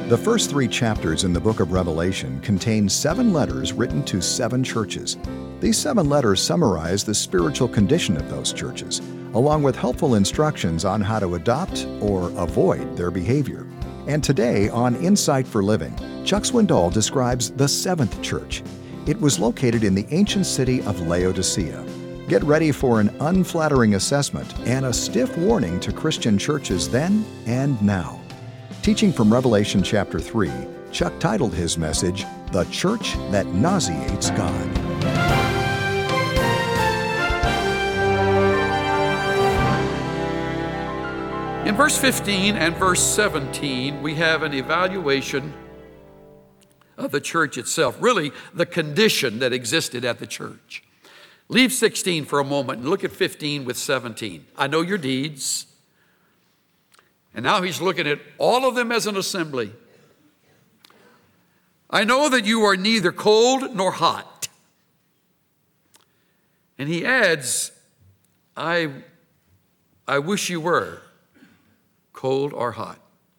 The first 3 chapters in the book of Revelation contain 7 letters written to 7 churches. These 7 letters summarize the spiritual condition of those churches, along with helpful instructions on how to adopt or avoid their behavior. And today on Insight for Living, Chuck Swindoll describes the 7th church. It was located in the ancient city of Laodicea. Get ready for an unflattering assessment and a stiff warning to Christian churches then and now. Teaching from Revelation chapter 3, Chuck titled his message, "The Church That Nauseates God." In verse 15 and verse 17, we have an evaluation of the church itself, really the condition that existed at the church. Leave 16 for a moment and look at 15 with 17. I know your deeds. And now he's looking at all of them as an assembly. I know that you are neither cold nor hot. And he adds, I wish you were cold or hot.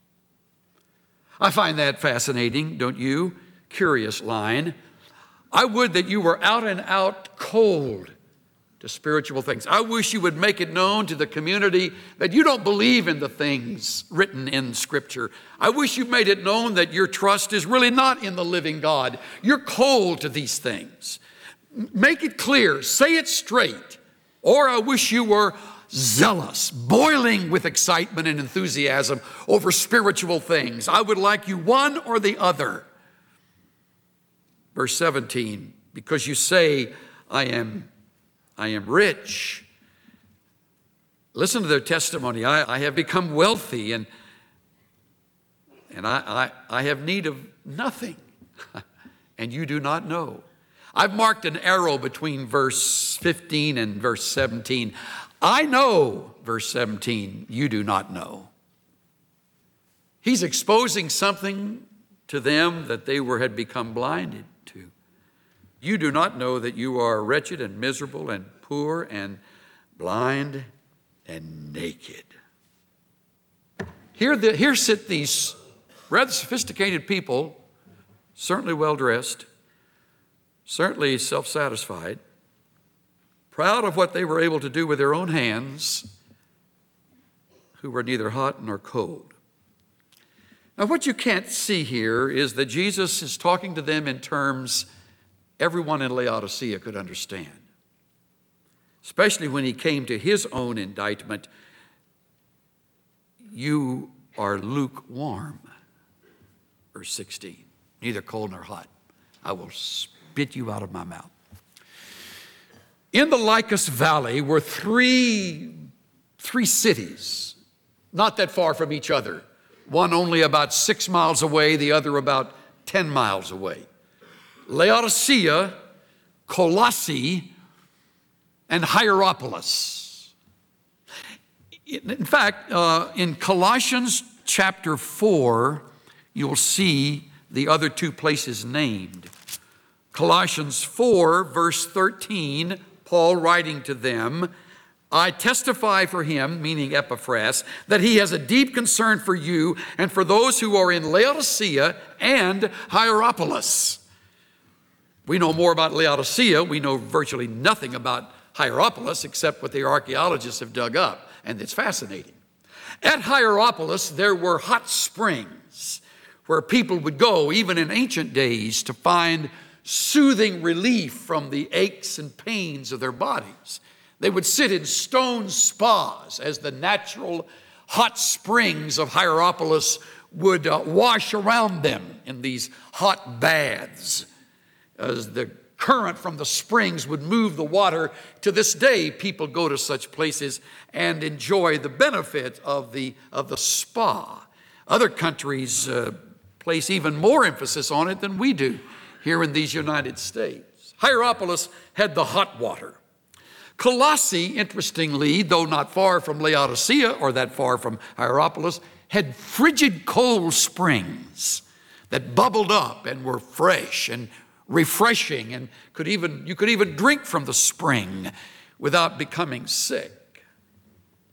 I find that fascinating, don't you? Curious line. I would that you were out and out cold to spiritual things. I wish you would make it known to the community that you don't believe in the things written in Scripture. I wish you made it known that your trust is really not in the living God. You're cold to these things. Make it clear. Say it straight. Or I wish you were zealous, boiling with excitement and enthusiasm over spiritual things. I would like you one or the other. Verse 17, because you say, I am rich. Listen to their testimony. I have become wealthy and I have need of nothing, and you do not know. I've marked an arrow between verse 15 and verse 17. I know, verse 17, you do not know. He's exposing something to them that they had become blinded to. You do not know that you are wretched and miserable and poor and blind and naked. Here sit these rather sophisticated people, certainly well-dressed, certainly self-satisfied, proud of what they were able to do with their own hands, who were neither hot nor cold. Now, what you can't see here is that Jesus is talking to them in terms everyone in Laodicea could understand, especially when he came to his own indictment. You are lukewarm, verse 16, neither cold nor hot. I will spit you out of my mouth. In the Lycus Valley were three cities, not that far from each other. One only about 6 miles away, the other about 10 miles away. Laodicea, Colossae, and Hierapolis. In fact, in Colossians chapter 4, you'll see the other 2 places named. Colossians 4, verse 13, Paul writing to them, I testify for him, meaning Epaphras, that he has a deep concern for you and for those who are in Laodicea and Hierapolis. We know more about Laodicea. We know virtually nothing about Hierapolis except what the archaeologists have dug up, and it's fascinating. At Hierapolis, there were hot springs where people would go, even in ancient days, to find soothing relief from the aches and pains of their bodies. They would sit in stone spas as the natural hot springs of Hierapolis would wash around them in these hot baths. As the current from the springs would move the water, to this day people go to such places and enjoy the benefit of the spa. Other countries place even more emphasis on it than we do here in these United States. Hierapolis had the hot water. Colossae, interestingly, though not far from Laodicea or that far from Hierapolis, had frigid cold springs that bubbled up and were fresh and refreshing, and you could even drink from the spring without becoming sick.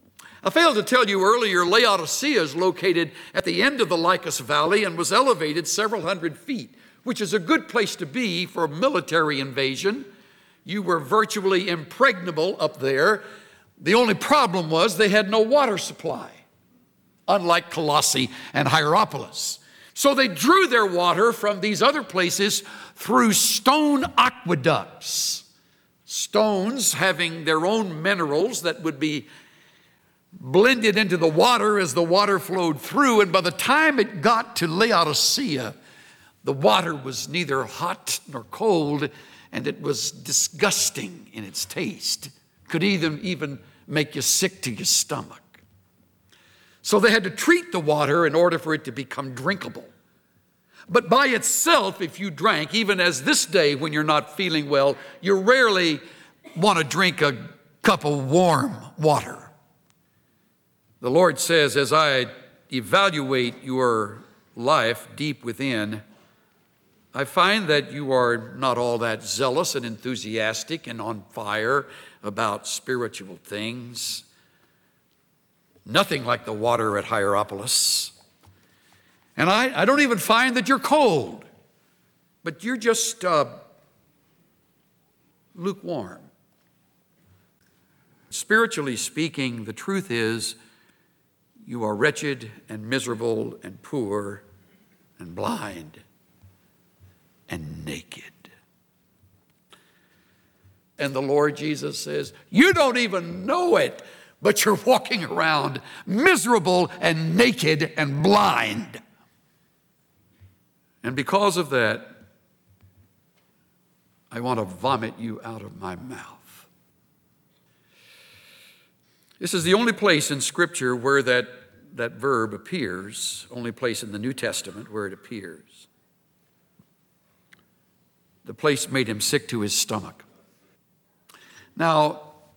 I failed to tell you earlier, Laodicea is located at the end of the Lycus Valley and was elevated several hundred feet, which is a good place to be for a military invasion. You were virtually impregnable up there. The only problem was they had no water supply, unlike Colossae and Hierapolis. So they drew their water from these other places through stone aqueducts, stones having their own minerals that would be blended into the water as the water flowed through. And by the time it got to Laodicea, the water was neither hot nor cold, and it was disgusting in its taste. Could even make you sick to your stomach. So they had to treat the water in order for it to become drinkable. But by itself, if you drank, even as this day when you're not feeling well, you rarely want to drink a cup of warm water. The Lord says, as I evaluate your life deep within, I find that you are not all that zealous and enthusiastic and on fire about spiritual things. Nothing like the water at Hierapolis. And I don't even find that you're cold, but you're just lukewarm. Spiritually speaking, the truth is you are wretched and miserable and poor and blind and naked. And the Lord Jesus says, you don't even know it, but you're walking around miserable and naked and blind. And because of that, I want to vomit you out of my mouth. This is the only place in Scripture where that verb appears, only place in the New Testament where it appears. The place made him sick to his stomach. Now,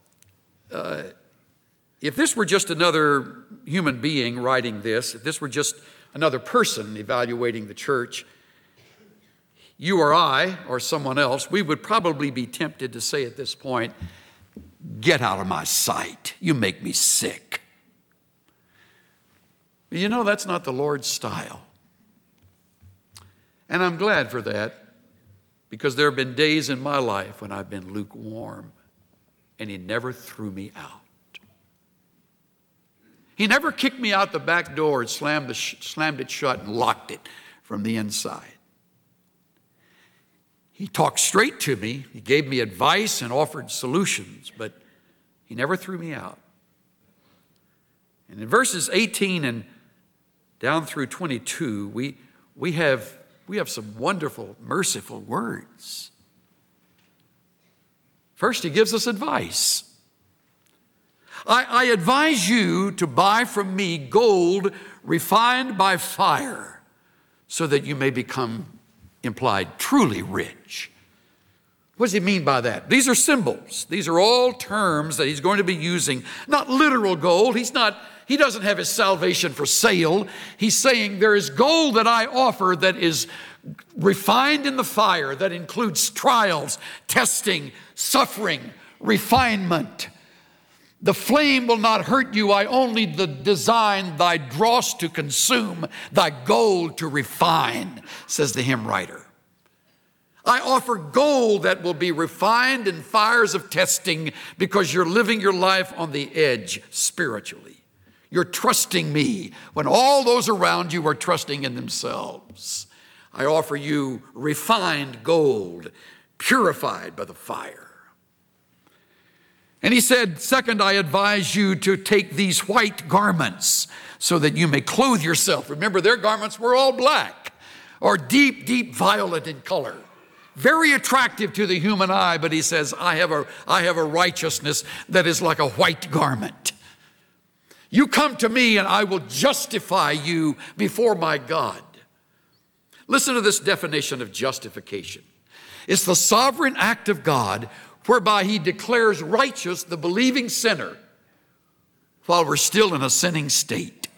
if this were just another human being writing this, if this were just another person evaluating the church, you or I or someone else, we would probably be tempted to say at this point, get out of my sight. You make me sick. But you know, that's not the Lord's style. And I'm glad for that, because there have been days in my life when I've been lukewarm, and he never threw me out. He never kicked me out the back door and slammed it shut and locked it from the inside. He talked straight to me. He gave me advice and offered solutions, but he never threw me out. And in verses 18 and down through 22, we have some wonderful, merciful words. First, he gives us advice. I advise you to buy from me gold refined by fire, so that you may become, implied, truly rich. What does he mean by that? These are symbols. These are all terms that he's going to be using. Not literal gold. He doesn't have his salvation for sale. He's saying there is gold that I offer that is refined in the fire, that includes trials, testing, suffering, refinement. The flame will not hurt you. I only design thy dross to consume, thy gold to refine, says the hymn writer. I offer gold that will be refined in fires of testing, because you're living your life on the edge spiritually. You're trusting me when all those around you are trusting in themselves. I offer you refined gold, purified by the fire. And he said, second, I advise you to take these white garments so that you may clothe yourself. Remember, their garments were all black or deep, deep violet in color. Very attractive to the human eye, but he says, I have a righteousness that is like a white garment. You come to me and I will justify you before my God. Listen to this definition of justification. It's the sovereign act of God whereby he declares righteous the believing sinner while we're still in a sinning state.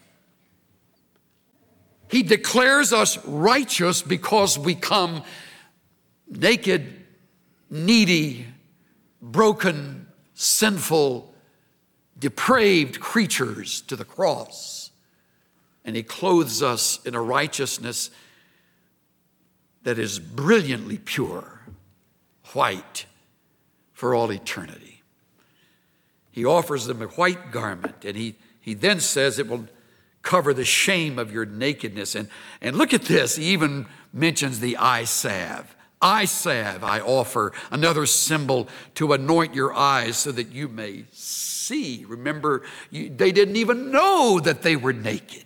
He declares us righteous because we come naked, needy, broken, sinful, depraved creatures to the cross, and he clothes us in a righteousness that is brilliantly pure, white, for all eternity. He offers them a white garment, and he then says it will cover the shame of your nakedness. And look at this, he even mentions the eye salve. Eye salve I offer, another symbol to anoint your eyes so that you may see. Remember, they didn't even know that they were naked.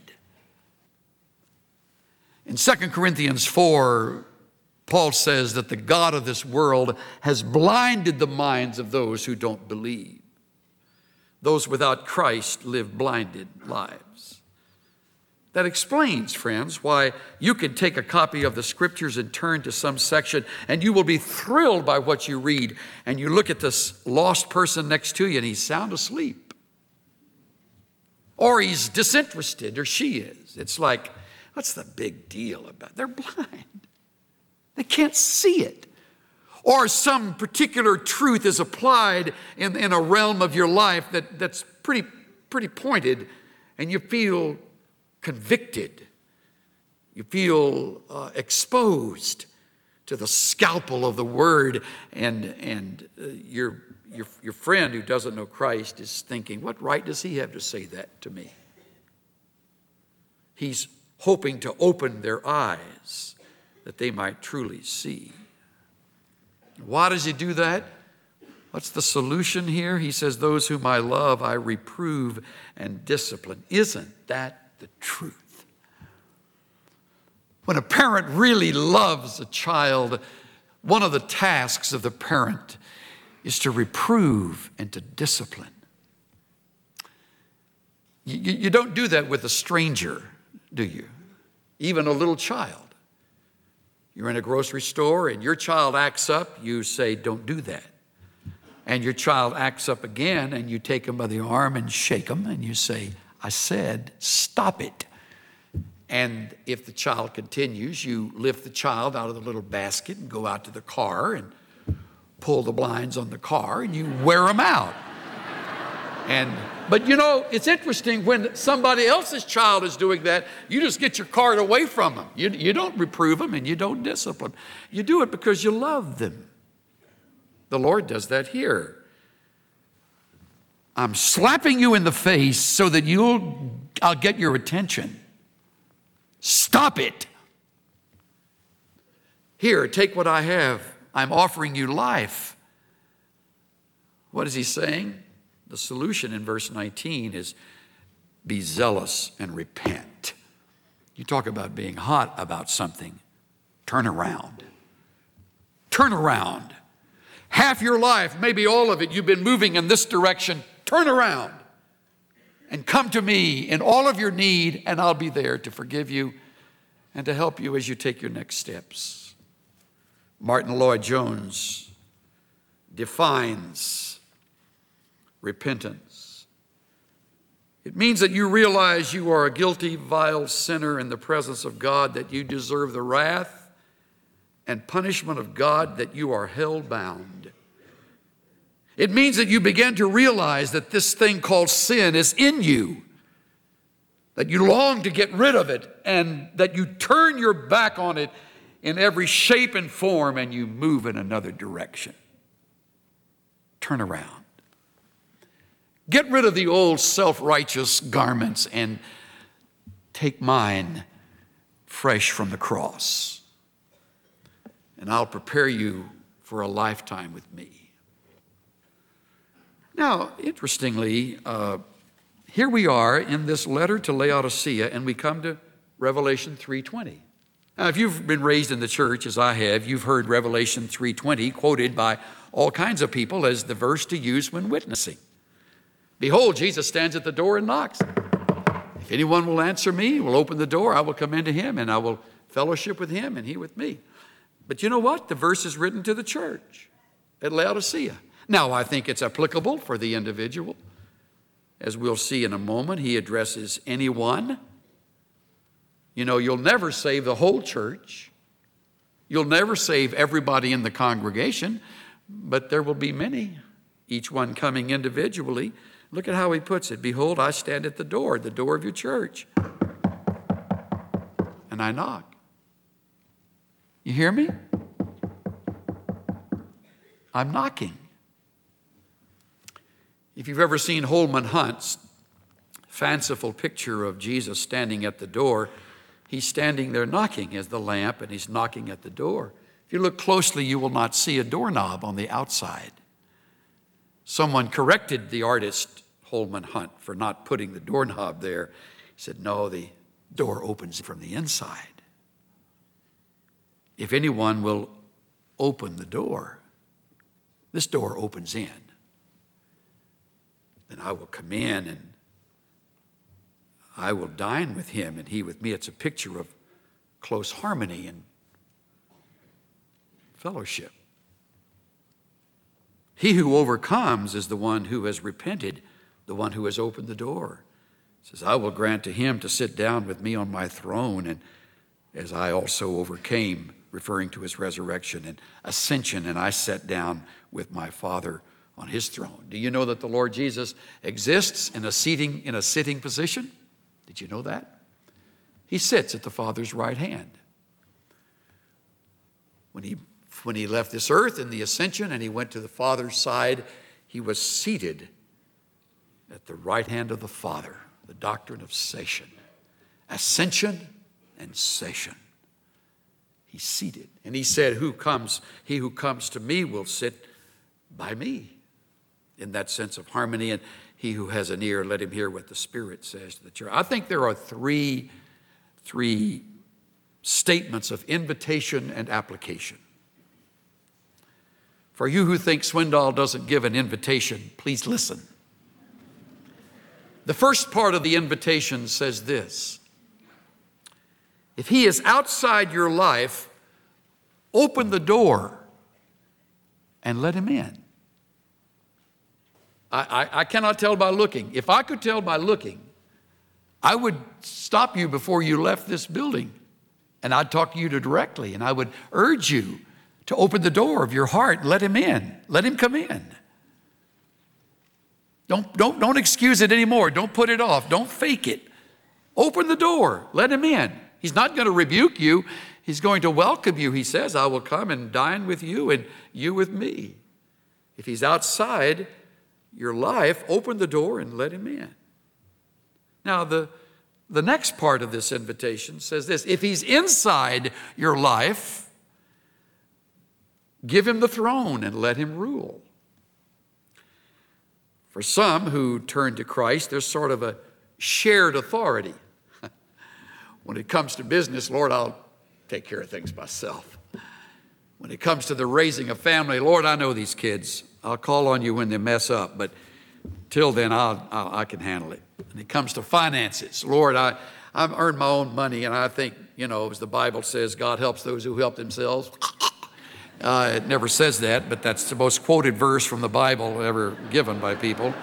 In 2 Corinthians 4, Paul says that the God of this world has blinded the minds of those who don't believe. Those without Christ live blinded lives. That explains, friends, why you can take a copy of the Scriptures and turn to some section, and you will be thrilled by what you read. And you look at this lost person next to you, and he's sound asleep. Or he's disinterested, or she is. It's like, what's the big deal about it? They're blind. They can't see it. Or some particular truth is applied in a realm of your life that's pretty pointed, and you feel convicted. You feel exposed to the scalpel of the word, and your friend who doesn't know Christ is thinking, what right does he have to say that to me? He's hoping to open their eyes that they might truly see. Why does he do that? What's the solution here? He says, those whom I love, I reprove and discipline. Isn't that the truth? When a parent really loves a child, one of the tasks of the parent is to reprove and to discipline. You don't do that with a stranger, do you? Even a little child. You're in a grocery store and your child acts up, you say, don't do that. And your child acts up again and you take him by the arm and shake him and you say, I said, stop it. And if the child continues, you lift the child out of the little basket and go out to the car and pull the blinds on the car and you wear them out. But you know, it's interesting when somebody else's child is doing that, you just get your cart away from them. You don't reprove them and you don't discipline. You do it because you love them. The Lord does that here. I'm slapping you in the face so that I'll get your attention. Stop it. Here, take what I have. I'm offering you life. What is he saying? The solution in verse 19 is be zealous and repent. You talk about being hot about something. Turn around. Turn around. Half your life, maybe all of it, you've been moving in this direction. Turn around and come to me in all of your need, and I'll be there to forgive you and to help you as you take your next steps. Martin Lloyd-Jones defines repentance. It means that you realize you are a guilty, vile sinner in the presence of God, that you deserve the wrath and punishment of God, that you are hell-bound. It means that you begin to realize that this thing called sin is in you, that you long to get rid of it, and that you turn your back on it in every shape and form, and you move in another direction. Turn around. Get rid of the old self-righteous garments and take mine fresh from the cross. And I'll prepare you for a lifetime with me. Now, interestingly, here we are in this letter to Laodicea, and we come to Revelation 3:20. Now, if you've been raised in the church, as I have, you've heard Revelation 3:20 quoted by all kinds of people as the verse to use when witnessing. Behold, Jesus stands at the door and knocks. If anyone will answer me, will open the door, I will come into him, and I will fellowship with him, and he with me. But you know what? The verse is written to the church at Laodicea. Now, I think it's applicable for the individual. As we'll see in a moment, he addresses anyone. You know, you'll never save the whole church. You'll never save everybody in the congregation, but there will be many, each one coming individually. Look at how he puts it. Behold, I stand at the door of your church, and I knock. You hear me? I'm knocking. If you've ever seen Holman Hunt's fanciful picture of Jesus standing at the door, he's standing there knocking as the lamp, and he's knocking at the door. If you look closely, you will not see a doorknob on the outside. Someone corrected the artist, Holman Hunt, for not putting the doorknob there. He said, no, the door opens from the inside. If anyone will open the door, this door opens in. Then I will come in and I will dine with him and he with me. It's a picture of close harmony and fellowship. He who overcomes is the one who has repented, the one who has opened the door. He says, I will grant to him to sit down with me on my throne, and as I also overcame, referring to his resurrection and ascension, and I sat down with my Father on his throne. Do you know that the Lord Jesus exists in a sitting position? Did you know that? He sits at the Father's right hand. When he left this earth in the ascension and he went to the Father's side, he was seated at the right hand of the Father, the doctrine of sation. Ascension and sation. He's seated. And he said, he who comes to me will sit by me. In that sense of harmony. And he who has an ear, let him hear what the Spirit says to the church. I think there are three statements of invitation and application. For you who think Swindoll doesn't give an invitation, please listen. The first part of the invitation says this: if he is outside your life, open the door and let him in. I cannot tell by looking. If I could tell by looking, I would stop you before you left this building, and I'd talk to you directly, and I would urge you to open the door of your heart and let him in. Let him come in. Don't excuse it anymore. Don't put it off. Don't fake it. Open the door. Let him in. He's not going to rebuke you. He's going to welcome you. He says, I will come and dine with you and you with me. If he's outside your life, open the door and let him in. Now, the next part of this invitation says this: if he's inside your life, give him the throne and let him rule. For some who turn to Christ, there's sort of a shared authority. When it comes to business, Lord, I'll take care of things myself. When it comes to the raising of family, Lord, I know these kids. I'll call on you when they mess up, but till then, I can handle it. When it comes to finances, Lord, I've earned my own money, and I think, as the Bible says, God helps those who help themselves. It never says that, but that's the most quoted verse from the Bible ever given by people.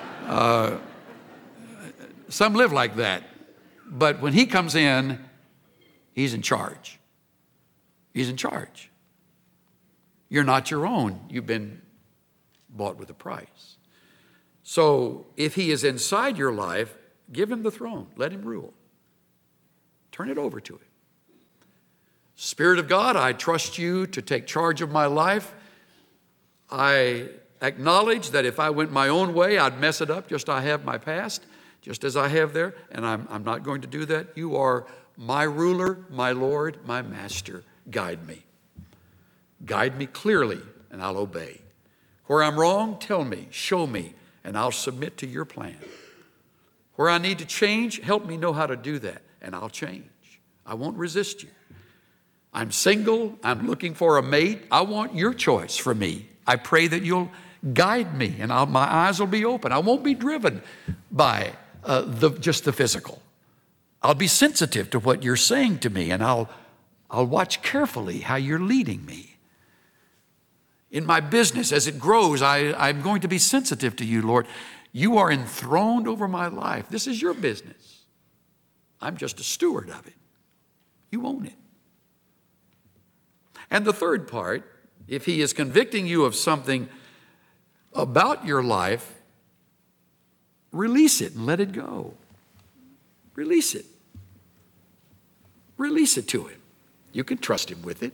Some live like that. But when he comes in, he's in charge. He's in charge. You're not your own. You've been bought with a price. So if he is inside your life, give him the throne. Let him rule. Turn it over to him. Spirit of God, I trust you to take charge of my life. I acknowledge that if I went my own way, I'd mess it up just as I have my past, just as I have there, and I'm not going to do that. You are my ruler, my Lord, my master. Guide me. Guide me clearly, and I'll obey. Where I'm wrong, tell me, show me, and I'll submit to your plan. Where I need to change, help me know how to do that, and I'll change. I won't resist you. I'm single. I'm looking for a mate. I want your choice for me. I pray that you'll guide me, and my eyes will be open. I won't be driven by just the physical. I'll be sensitive to what you're saying to me, and I'll watch carefully how you're leading me. In my business, as it grows, I'm going to be sensitive to you, Lord. You are enthroned over my life. This is your business. I'm just a steward of it. You own it. And the third part, if he is convicting you of something about your life, release it and let it go. Release it. Release it to him. You can trust him with it.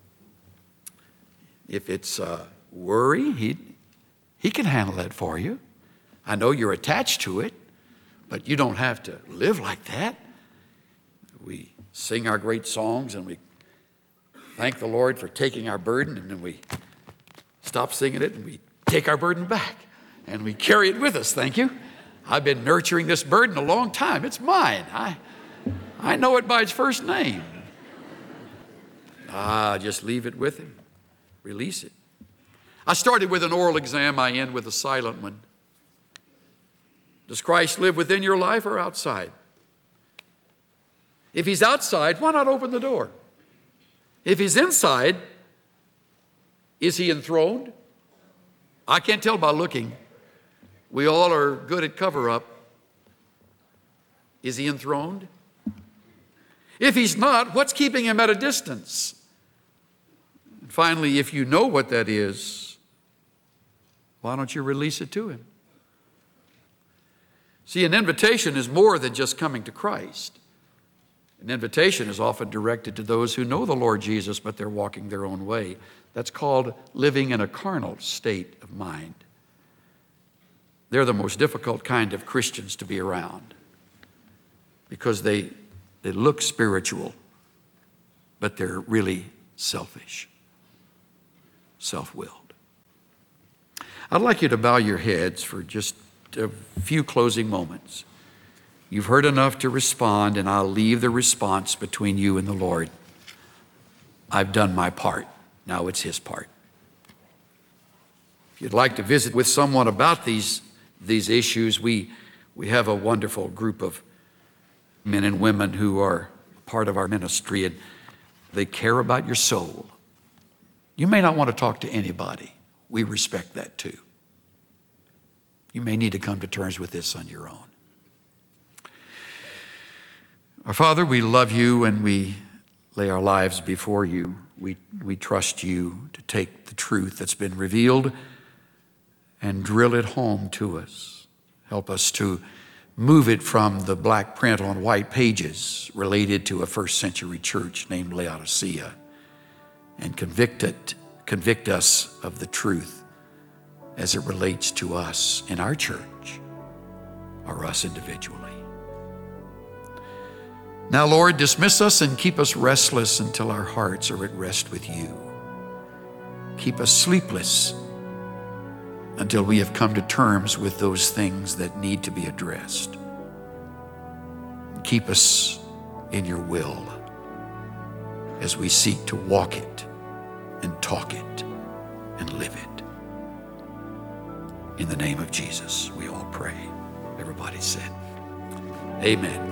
If it's worry, he can handle that for you. I know you're attached to it, but you don't have to live like that. We sing our great songs and we thank the Lord for taking our burden, and then we stop singing it and we take our burden back and we carry it with us. Thank you. I've been nurturing this burden a long time. It's mine. I know it by its first name. Just leave it with him. Release it. I started with an oral exam. I end with a silent one. Does Christ live within your life or outside? If he's outside, why not open the door? If he's inside, is he enthroned? I can't tell by looking. We all are good at cover-up. Is he enthroned? If he's not, what's keeping him at a distance? And finally, if you know what that is, why don't you release it to him? See, an invitation is more than just coming to Christ. An invitation is often directed to those who know the Lord Jesus, but they're walking their own way. That's called living in a carnal state of mind. They're the most difficult kind of Christians to be around because they look spiritual, but they're really selfish, self-willed. I'd like you to bow your heads for just a few closing moments. You've heard enough to respond, and I'll leave the response between you and the Lord. I've done my part. Now it's his part. If you'd like to visit with someone about these issues, we have a wonderful group of men and women who are part of our ministry, and they care about your soul. You may not want to talk to anybody. We respect that too. You may need to come to terms with this on your own. Our Father, we love you and we lay our lives before you. We trust you to take the truth that's been revealed and drill it home to us. Help us to move it from the black print on white pages related to a first century church named Laodicea and convict us of the truth as it relates to us in our church or us individually. Now, Lord, dismiss us and keep us restless until our hearts are at rest with you. Keep us sleepless until we have come to terms with those things that need to be addressed. Keep us in your will as we seek to walk it and talk it and live it. In the name of Jesus, we all pray. Everybody said, amen.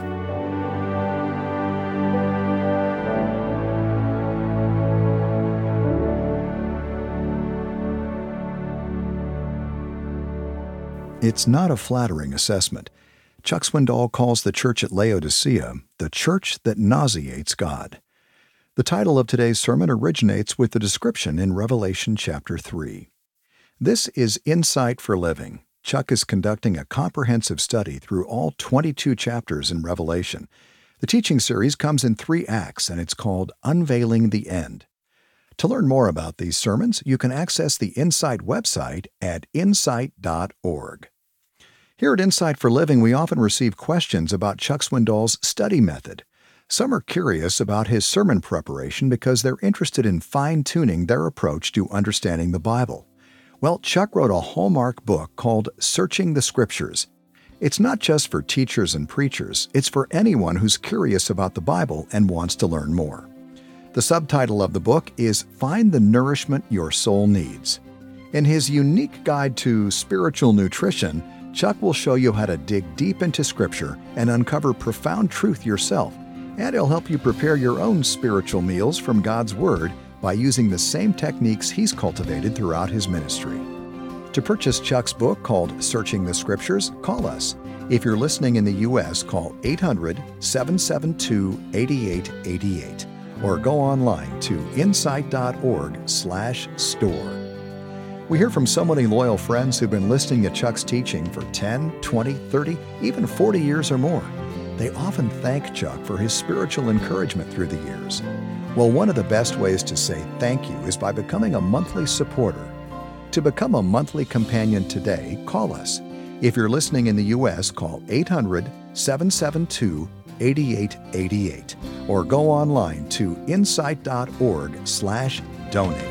It's not a flattering assessment. Chuck Swindoll calls the church at Laodicea the church that nauseates God. The title of today's sermon originates with the description in Revelation chapter 3. This is Insight for Living. Chuck is conducting a comprehensive study through all 22 chapters in Revelation. The teaching series comes in 3 acts, and it's called Unveiling the End. To learn more about these sermons, you can access the Insight website at insight.org. Here at Insight for Living, we often receive questions about Chuck Swindoll's study method. Some are curious about his sermon preparation because they're interested in fine-tuning their approach to understanding the Bible. Well, Chuck wrote a hallmark book called Searching the Scriptures. It's not just for teachers and preachers, it's for anyone who's curious about the Bible and wants to learn more. The subtitle of the book is Find the Nourishment Your Soul Needs. In his unique guide to spiritual nutrition, Chuck will show you how to dig deep into Scripture and uncover profound truth yourself, and he'll help you prepare your own spiritual meals from God's Word by using the same techniques he's cultivated throughout his ministry. To purchase Chuck's book called Searching the Scriptures, call us. If you're listening in the U.S., call 800-772-8888 or go online to insight.org/store. We hear from so many loyal friends who've been listening to Chuck's teaching for 10, 20, 30, even 40 years or more. They often thank Chuck for his spiritual encouragement through the years. Well, one of the best ways to say thank you is by becoming a monthly supporter. To become a monthly companion today, call us. If you're listening in the U.S., call 800-772-8888 or go online to insight.org/donate.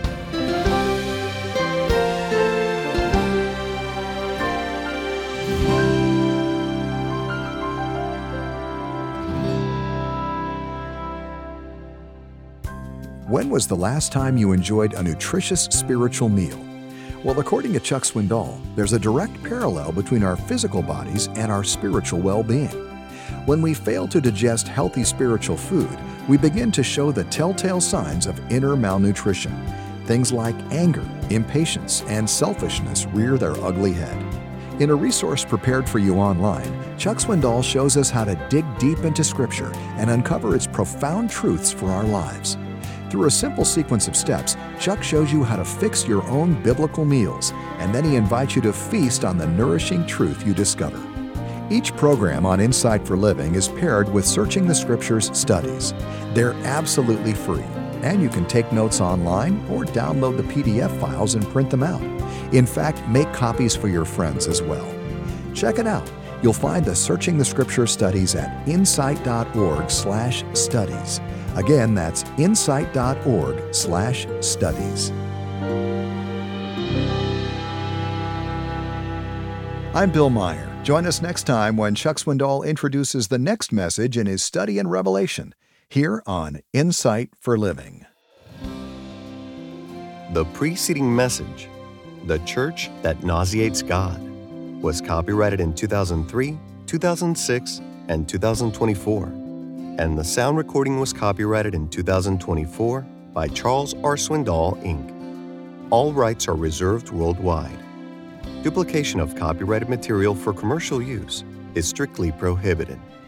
When was the last time you enjoyed a nutritious spiritual meal? Well, according to Chuck Swindoll, there's a direct parallel between our physical bodies and our spiritual well-being. When we fail to digest healthy spiritual food, we begin to show the telltale signs of inner malnutrition. Things like anger, impatience, and selfishness rear their ugly head. In a resource prepared for you online, Chuck Swindoll shows us how to dig deep into Scripture and uncover its profound truths for our lives. Through a simple sequence of steps, Chuck shows you how to fix your own biblical meals, and then he invites you to feast on the nourishing truth you discover. Each program on Insight for Living is paired with Searching the Scriptures studies. They're absolutely free, and you can take notes online or download the PDF files and print them out. In fact, make copies for your friends as well. Check it out. You'll find the Searching the Scripture studies at insight.org/studies. Again, that's insight.org/studies. I'm Bill Meyer. Join us next time when Chuck Swindoll introduces the next message in his study in Revelation, here on Insight for Living. The preceding message, "The Church That Nauseates God," was copyrighted in 2003, 2006, and 2024. And the sound recording was copyrighted in 2024 by Charles R. Swindoll, Inc. All rights are reserved worldwide. Duplication of copyrighted material for commercial use is strictly prohibited.